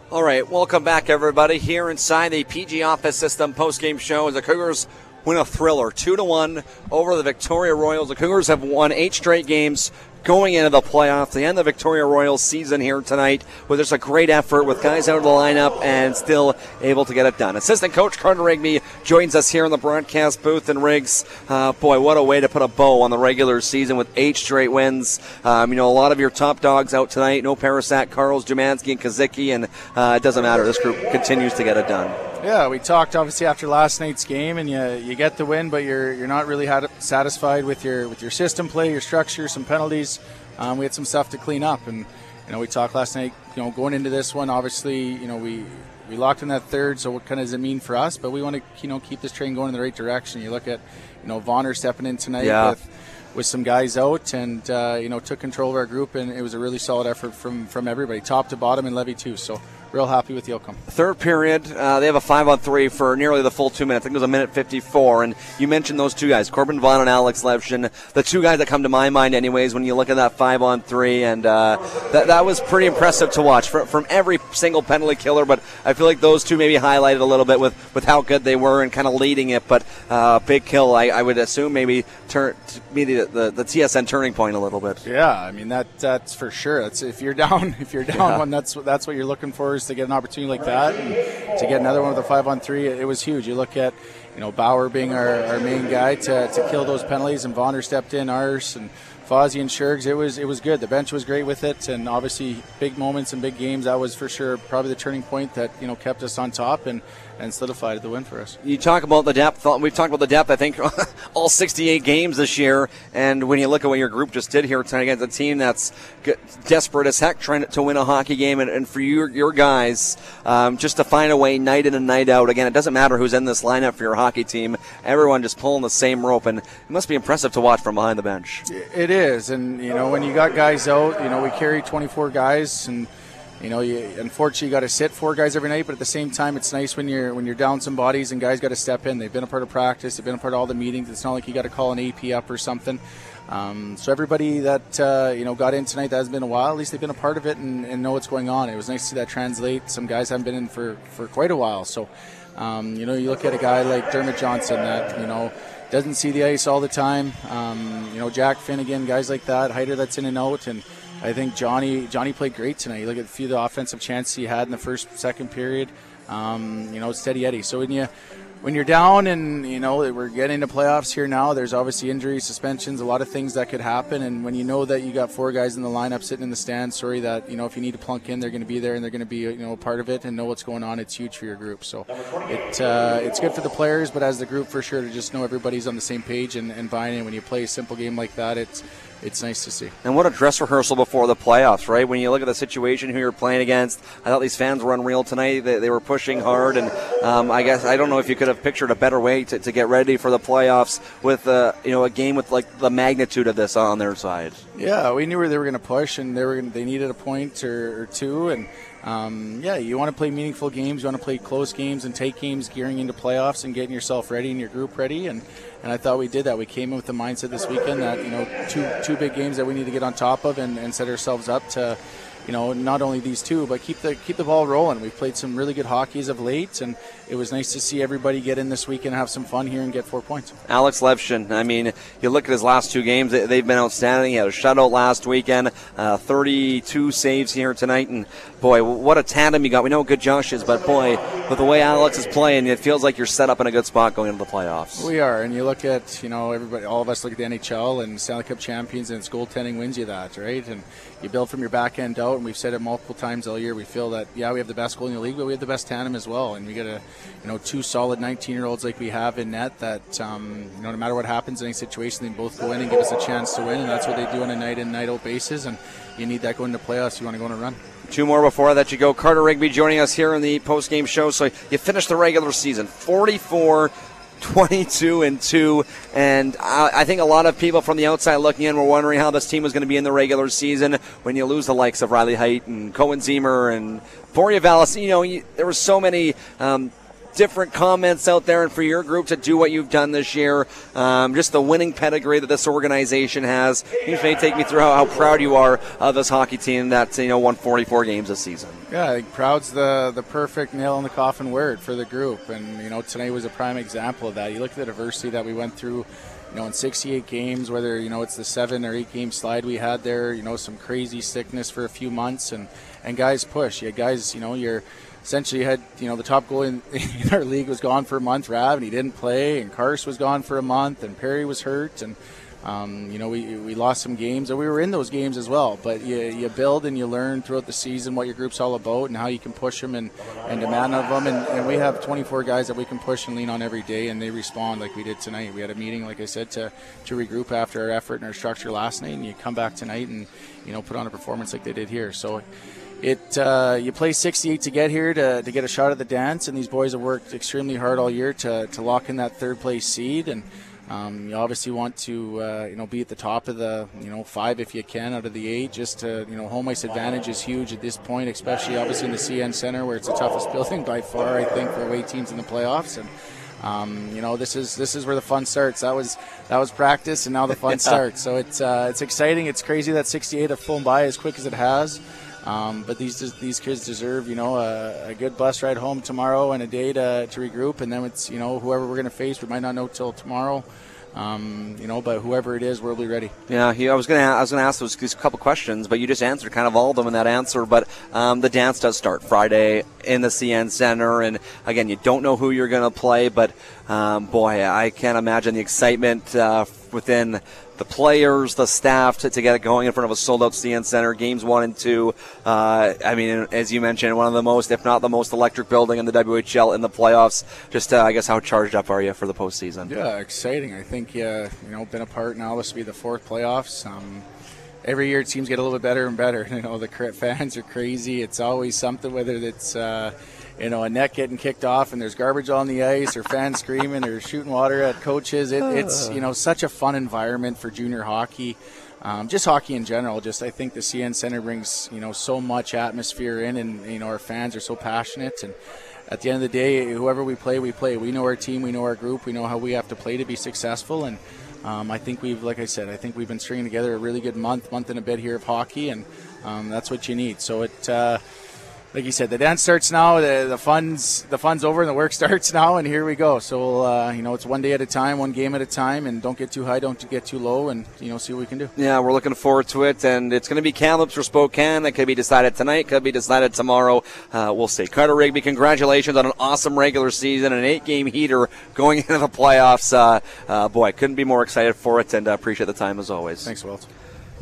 All right, welcome back, everybody, here inside the PG Office System postgame show as the Cougars win a thriller 2-1 over the Victoria Royals. The Cougars have won 8 straight games going into the playoffs. They end the Victoria Royals season here tonight with just a great effort with guys out of the lineup and still able to get it done. Assistant coach Carter Rigby joins us here in the broadcast booth. And Riggs, boy, what a way to put a bow on the regular season with 8 straight wins. A lot of your top dogs out tonight. No Parasak, Carls, Jumanski, and Kazicki, and it doesn't matter. This group continues to get it done. Yeah, we talked obviously after last night's game, and you get the win, but you're not really satisfied with your system play, your structure, some penalties. We had some stuff to clean up, and we talked last night. Going into this one, obviously, we locked in that third. So what kind of does it mean for us? But we want to keep this train going in the right direction. You look at Vonner stepping in tonight with some guys out, and took control of our group, and it was a really solid effort from everybody, top to bottom, and Levy too. So real happy with the outcome. Third period, they have a 5-on-3 for nearly the full 2 minutes. I think it was a minute 54. And you mentioned those two guys, Corbin Vaughn and Alex Levshin, the two guys that come to my mind anyways when you look at that 5-on-3. And that was pretty impressive to watch from every single penalty killer. But I feel like those two maybe highlighted a little bit with how good they were and kind of leading it. But big kill, I would assume maybe be the TSN turning point a little bit. Yeah, I mean that's for sure. If you're down one, that's what you're looking for, is to get an opportunity like that, and to get another one with a 5-on-3. It was huge. You look at Bauer being our main guy to kill those penalties, and Vonner stepped in, ours, and Fozzie and Shergs. It was good. The bench was great with it, and obviously big moments and big games. That was for sure probably the turning point that kept us on top and solidified the win for us. You talk about the depth. We've talked about the depth, I think, all 68 games this year. And when you look at what your group just did here tonight against a team that's desperate as heck trying to win a hockey game, and for your guys, just to find a way night in and night out. Again, it doesn't matter who's in this lineup for your hockey team. Everyone just pulling the same rope, and it must be impressive to watch from behind the bench. It is, and when you got guys out, we carry 24 guys, and unfortunately you got to sit 4 guys every night, but at the same time it's nice when you're down some bodies and guys got to step in. They've been a part of practice, they've been a part of all the meetings. It's not like you got to call an AP up or something. So everybody that got in tonight that hasn't been a while, at least they've been a part of it and know what's going on. It was nice to see that translate. Some guys haven't been in for quite a while. So you look at a guy like Dermot Johnson that doesn't see the ice all the time. Jack Finnegan, guys like that, Heider that's in and out, and I think Johnny played great tonight. You look at a few of the offensive chances he had in the second period. Steady Eddie. So when you're down and we're getting into playoffs here now, there's obviously injuries, suspensions, a lot of things that could happen. And when you know that you got 4 guys in the lineup sitting in the stands, that if you need to plunk in, they're going to be there and they're going to be a part of it and know what's going on. It's huge for your group. So it's good for the players, but as the group for sure to just know everybody's on the same page and buying in. When you play a simple game like that, it's nice to see. And what a dress rehearsal before the playoffs, right? When you look at the situation who you're playing against, I thought these fans were unreal tonight. They were pushing hard, and I don't know if you could have pictured a better way to get ready for the playoffs with a game with like the magnitude of this on their side. Yeah, we knew they were going to push, and they needed a point or two, and you want to play meaningful games, you want to play close games and take games gearing into playoffs and getting yourself ready and your group ready, and I thought we did that. We came in with the mindset this weekend that two big games that we need to get on top of and set ourselves up to not only these two, but keep the ball rolling. We've played some really good hockey as of late, and it was nice to see everybody get in this weekend and have some fun here and get 4 points. Alex Levshin, I mean, you look at his last 2 games, they've been outstanding. He had a shutout last weekend, 32 saves here tonight, and boy, what a tandem you got. We know how good Josh is, but boy, with the way Alex is playing, it feels like you're set up in a good spot going into the playoffs. We are, and you look at, everybody, all of us look at the NHL and Stanley Cup champions, and it's goaltending wins you that, right? And you build from your back end out, and we've said it multiple times all year. We feel that, we have the best goal in the league, but we have the best tandem as well. And we get 2 solid 19-year-olds like we have in net that, no matter what happens in any situation, they both go in and give us a chance to win. And that's what they do on a night in, night out basis. And you need that going into playoffs. You want to go on a run. 2 more before I let you go. Carter Rigby joining us here in the post-game show. So you finished the regular season 44-22-2, and I think a lot of people from the outside looking in were wondering how this team was going to be in the regular season when you lose the likes of Riley Heidt and Cohen Ziemer and Borja Vallis. There were so many different comments out there, and for your group to do what you've done this year, just the winning pedigree that this organization has. You just may take me through how proud you are of this hockey team that won 44 games this season. Yeah, I think proud's the perfect nail in the coffin word for the group, and tonight was a prime example of that. You look at the diversity that we went through. In 68 games, whether it's the 7 or 8 game slide we had there, some crazy sickness for a few months, and guys push. You had guys, you're essentially had the top goalie in our league was gone for a month, Rav, and he didn't play, and Karst was gone for a month, and Perry was hurt, and we lost some games, and we were in those games as well. But you build and you learn throughout the season what your group's all about and how you can push them and demand of them. And we have 24 guys that we can push and lean on every day, and they respond like we did tonight. We had a meeting, like I said, to regroup after our effort and our structure last night, and you come back tonight and put on a performance like they did here. So you play 68 to get here to get a shot at the dance, and these boys have worked extremely hard all year to lock in that third place seed. And you obviously want to be at the top of the 5 if you can out of the 8. Just to home ice advantage is huge at this point, especially obviously in the CN Center where it's the toughest building by far, I think, for away teams in the playoffs. And this is where the fun starts. That was practice, and now the fun starts. So it's exciting. It's crazy that 68 have flown by as quick as it has. But these kids deserve, a good bus ride home tomorrow and a day to regroup, and then it's, whoever we're going to face, we might not know till tomorrow. But whoever it is, we'll be ready. Yeah, I was going to ask these couple questions, but you just answered kind of all of them in that answer. But the dance does start Friday in the CN Center, and again, you don't know who you're going to play, but boy, I can't imagine the excitement within the players, the staff to get it going in front of a sold-out CN Center. Games 1 and 2. As you mentioned, one of the most, if not the most, electric building in the WHL in the playoffs. Just, I guess, how charged up are you for the postseason? Yeah, exciting. I think, been a part now. This will be the 4th playoffs. Every year teams get a little bit better and better. The fans are crazy. It's always something, whether it's a net getting kicked off and there's garbage on the ice, or fans screaming or shooting water at coaches. It's such a fun environment for junior hockey, just hockey in general. I think the CN Center brings so much atmosphere in, and our fans are so passionate. And at the end of the day, whoever we play, we play. We know our team, we know our group, we know how we have to play to be successful. And I think we've been stringing together a really good month and a bit here of hockey, and that's what you need. So like you said, the dance starts now. The fun's over, and the work starts now. And here we go. So it's one day at a time, one game at a time, and don't get too high, don't get too low, and see what we can do. Yeah, we're looking forward to it, and it's going to be Kamloops or Spokane. That could be decided tonight, could be decided tomorrow. We'll see. Carter Rigby, congratulations on an awesome regular season, an 8-game heater going into the playoffs. Boy, couldn't be more excited for it, and appreciate the time as always. Thanks, Walt.